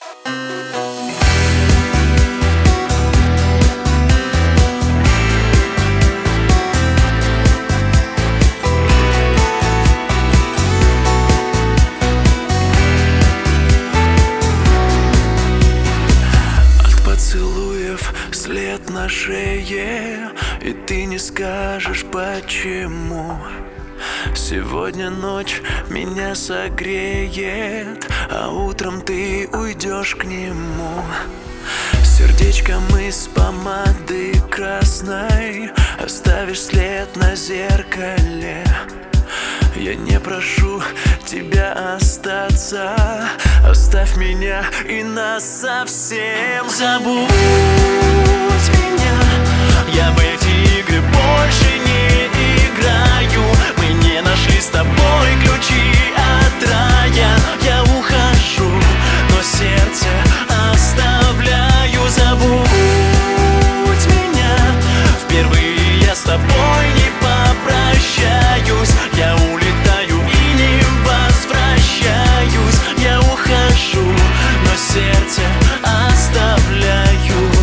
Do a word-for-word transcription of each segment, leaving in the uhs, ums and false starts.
След на шее, и ты не скажешь почему. Сегодня ночь меня согреет, а утром ты уйдешь к нему. Сердечком из помады красной оставишь след на зеркале. Я не прошу тебя остаться, оставь меня и нас совсем. Забудь меня, я в эти игры больше не играю. Мы не нашли с тобой ключи от рая. Я ухожу, но сердце оставляю. Забудь меня, впервые я с тобой не попрощаюсь. Я улетаю и не возвращаюсь. Я ухожу, но сердце оставляю.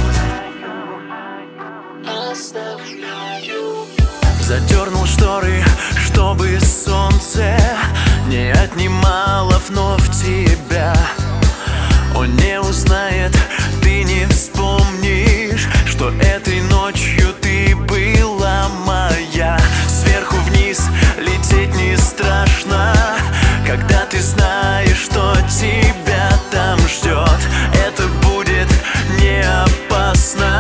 Оставляю. Задернул шторы, чтобы солнце не отнимало вновь тебя. Он не узнает, ты не вспомнишь, что этой ночью ты была моя. Сверху вниз лететь не страшно, когда ты знаешь, что тебя там ждет. Это будет не опасно.